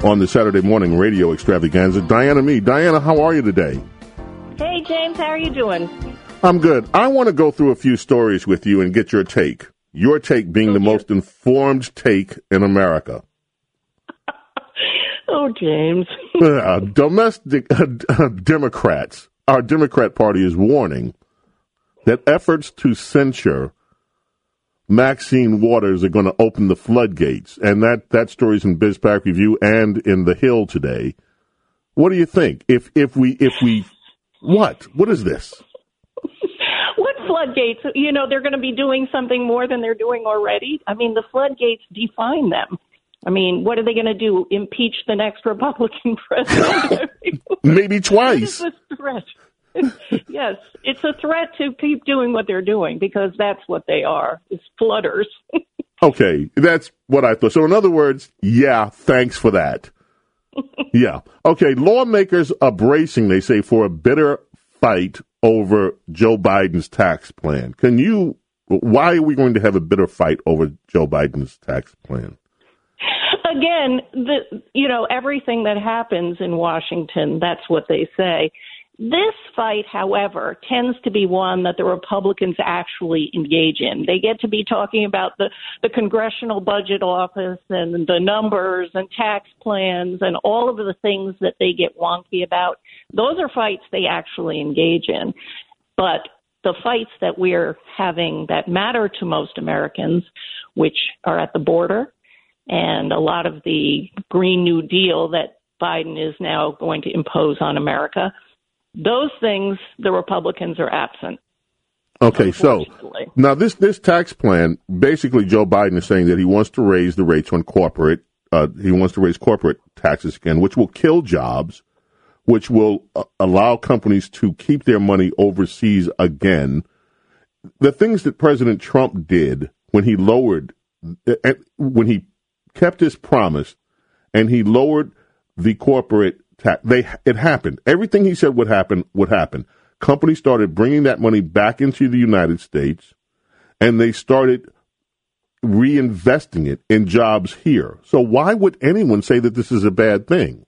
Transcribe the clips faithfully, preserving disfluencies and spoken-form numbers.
on the Saturday morning radio extravaganza. Diana Me. Diana, how are you today? Hey, James, how are you doing? I'm good. I want to go through a few stories with you and get your take. Your take being oh, the dear. most informed take in America. Oh, James. uh, domestic uh, uh, Democrats, our Democrat Party is warning that efforts to censure Maxine Waters are going to open the floodgates. And that, that story's in BizPac Review and in The Hill today. What do you think? If if we if we what? What is this? What floodgates? You know, they're going to be doing something more than they're doing already. I mean, the floodgates define them. I mean, what are they going to do? Impeach the next Republican president? Maybe twice. It's a threat. Yes, it's a threat to keep doing what they're doing because that's what they are, is flooders. Okay, that's what I thought. So in other words, yeah, thanks for that. Yeah. Okay, lawmakers are bracing, they say, for a bitter fight over Joe Biden's tax plan. Can you, why are we going to have a bitter fight over Joe Biden's tax plan? Again, the, you know, everything that happens in Washington, that's what they say. This fight, however, tends to be one that the Republicans actually engage in. They get to be talking about the, the Congressional Budget Office and the numbers and tax plans and all of the things that they get wonky about. Those are fights they actually engage in. But the fights that we're having that matter to most Americans, which are at the border, and a lot of the Green New Deal that Biden is now going to impose on America, those things, the Republicans are absent. Okay, so now this, this tax plan, basically Joe Biden is saying that he wants to raise the rates on corporate, uh, he wants to raise corporate taxes again, which will kill jobs, which will uh, allow companies to keep their money overseas again. The things that President Trump did when he lowered, uh, when he kept his promise and he lowered the corporate tax, they, it happened. Everything he said would happen would happen. Companies started bringing that money back into the United States, and they started reinvesting it in jobs here. So why would anyone say that this is a bad thing?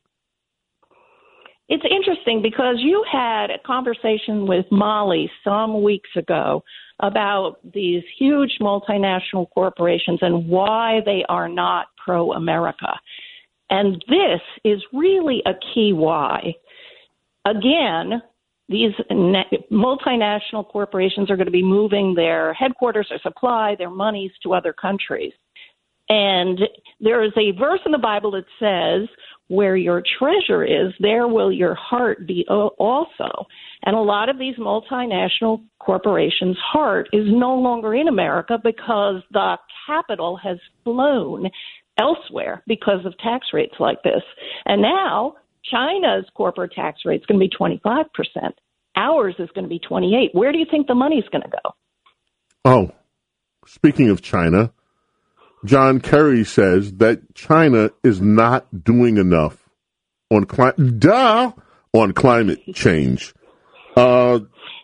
It's interesting because you had a conversation with Molly some weeks ago about these huge multinational corporations and why they are not pro-America. And this is really a key why. Again, these multinational corporations are going to be moving their headquarters, their supply, their monies to other countries. And there is a verse in the Bible that says, where your treasure is, there will your heart be also. And a lot of these multinational corporations' heart is no longer in America because the capital has flown elsewhere because of tax rates like this. And now China's corporate tax rate is going to be twenty-five percent. Ours is going to be twenty-eight. Where do you think the money's going to go? Oh, speaking of China, John Kerry says that China is not doing enough on cli- duh, on climate change. Uh,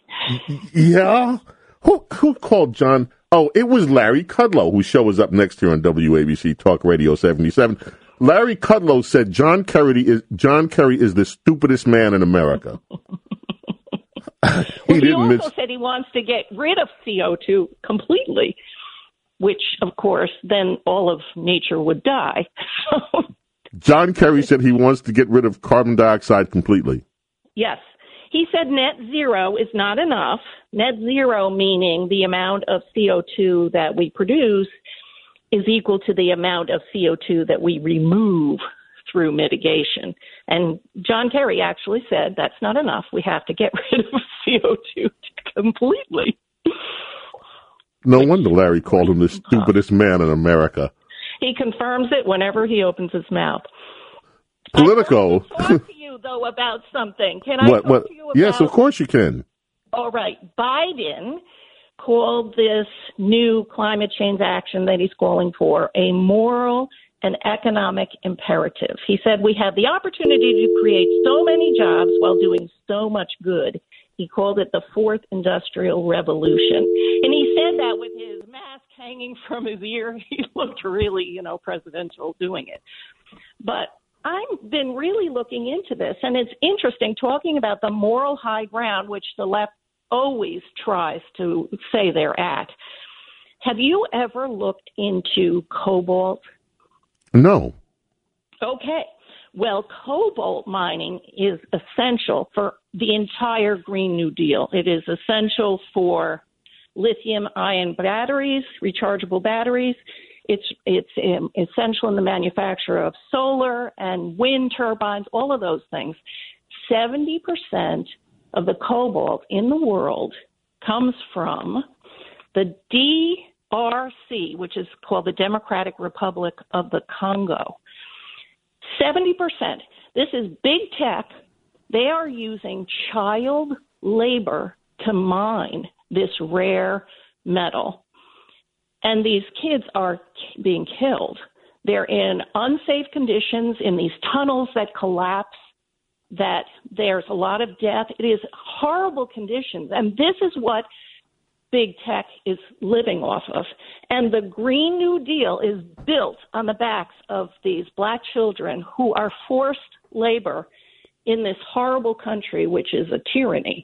yeah. Who who called John? Oh, it was Larry Kudlow, whose show is up next here on W A B C Talk Radio seventy-seven. Larry Kudlow said John Kerry is John Kerry is the stupidest man in America. he well, he also miss- said he wants to get rid of C O two completely, which, of course, then all of nature would die. John Kerry said he wants to get rid of carbon dioxide completely. Yes. He said net zero is not enough. Net zero meaning the amount of C O two that we produce is equal to the amount of C O two that we remove through mitigation. And John Kerry actually said that's not enough. We have to get rid of C O two completely. No wonder Larry called him the stupidest man in America. He confirms it whenever he opens his mouth. Politico. I want to talk to you, though, about something. Can I what, talk what? to you about... Yes, of course you can. All right. Biden called this new climate change action that he's calling for a moral and economic imperative. He said, we have the opportunity to create so many jobs while doing so much good. He called it the fourth industrial revolution. And he said that with his mask hanging from his ear. He looked really, you know, presidential doing it. But I've been really looking into this, and it's interesting talking about the moral high ground, which the left always tries to say they're at. Have you ever looked into cobalt? No. Okay. Well, cobalt mining is essential for the entire Green New Deal. It is essential for lithium-ion batteries, rechargeable batteries. It's it's um, essential in the manufacture of solar and wind turbines, all of those things. seventy percent of the cobalt in the world comes from the D R C, which is called the Democratic Republic of the Congo. seventy percent. This is big tech. They are using child labor to mine this rare metal. And these kids are being killed. They're in unsafe conditions in these tunnels that collapse, that there's a lot of death. It is horrible conditions. And this is what big tech is living off of. And the Green New Deal is built on the backs of these black children who are forced labor in this horrible country, which is a tyranny.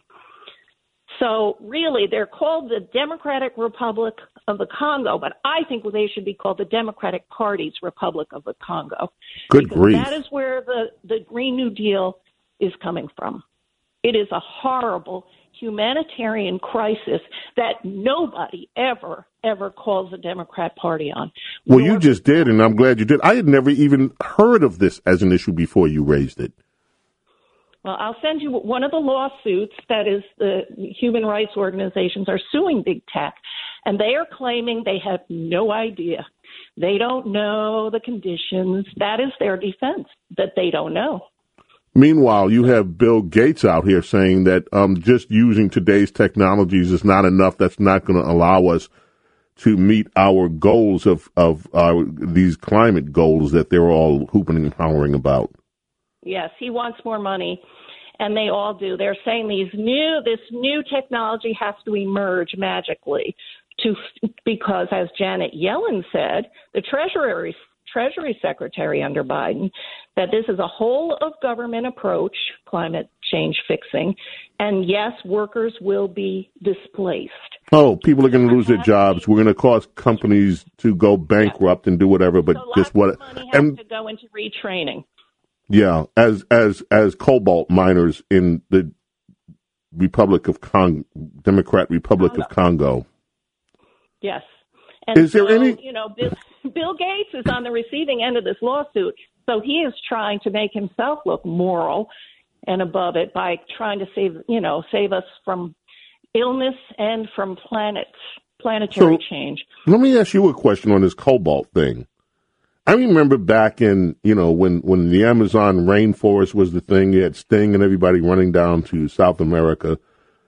So really, they're called the Democratic Republic of the Congo, but I think they should be called the Democratic Party's Republic of the Congo. Good grief. That is where the, the Green New Deal is coming from. It is a horrible humanitarian crisis that nobody ever, ever calls the Democrat Party on. Well, Nor- you just did, and I'm glad you did. I had never even heard of this as an issue before you raised it. Well, I'll send you one of the lawsuits that is the human rights organizations are suing big tech, and they are claiming they have no idea. They don't know the conditions. That is their defense, that they don't know. Meanwhile, you have Bill Gates out here saying that um, just using today's technologies is not enough. That's not going to allow us to meet our goals of, of uh, these climate goals that they're all hooping and hollering about. Yes, he wants more money, and they all do. They're saying these new, this new technology has to emerge magically, to because, as Janet Yellen said, the Treasury Treasury Secretary under Biden, that this is a whole of government approach, climate change fixing, and yes, workers will be displaced. Oh, people are going to lose their jobs. We're going to cause companies to go bankrupt yeah. and do whatever, but so just what money has and to go into retraining. Yeah, as as as cobalt miners in the Republic of Congo, Democrat Republic Congo. of Congo. Yes. And is so, there any? You know, Bill, Bill Gates is on the receiving end of this lawsuit, so he is trying to make himself look moral and above it by trying to save, you know, save us from illness and from planet planetary so, change. Let me ask you a question on this cobalt thing. I remember back in, you know, when, when the Amazon rainforest was the thing, you had Sting and everybody running down to South America.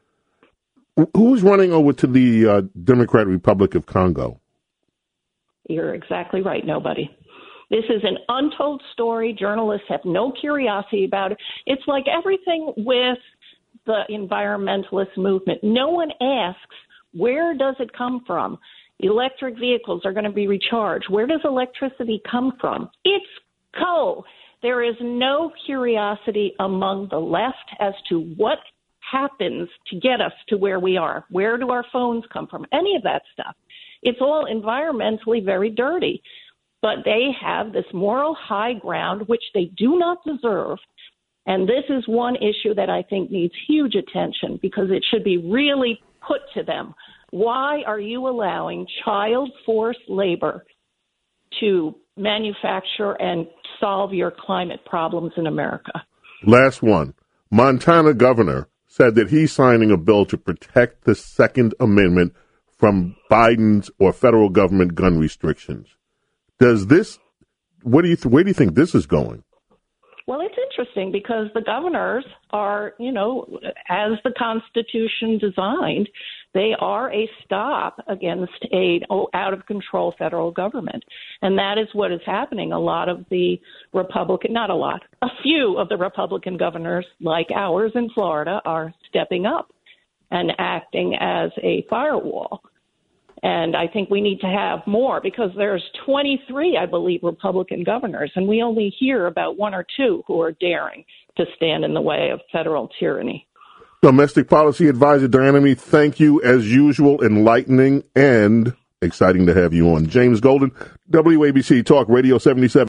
Who was running over to the uh, Democratic Republic of Congo? You're exactly right. Nobody. This is an untold story. Journalists have no curiosity about it. It's like everything with the environmentalist movement. No one asks, where does it come from? Electric vehicles are going to be recharged. Where does electricity come from? It's coal. There is no curiosity among the left as to what happens to get us to where we are. Where do our phones come from? Any of that stuff. It's all environmentally very dirty. But they have this moral high ground, which they do not deserve. And this is one issue that I think needs huge attention because it should be really put to them. Why are you allowing child forced labor to manufacture and solve your climate problems in America? Last one. Montana governor said that he's signing a bill to protect the Second Amendment from Biden's or federal government gun restrictions. Does this, what do you, th- where do you think this is going? Well, it's interesting because the governors are, you know, as the Constitution designed, they are a stop against a out-of-control federal government. And that is what is happening. A lot of the Republican, not a lot, a few of the Republican governors, like ours in Florida, are stepping up and acting as a firewall. And I think we need to have more because there's twenty-three, I believe, Republican governors, and we only hear about one or two who are daring to stand in the way of federal tyranny. Domestic Policy Advisor Diana Mee, thank you as usual, enlightening and exciting to have you on. James Golden, W A B C Talk Radio seventy-seven.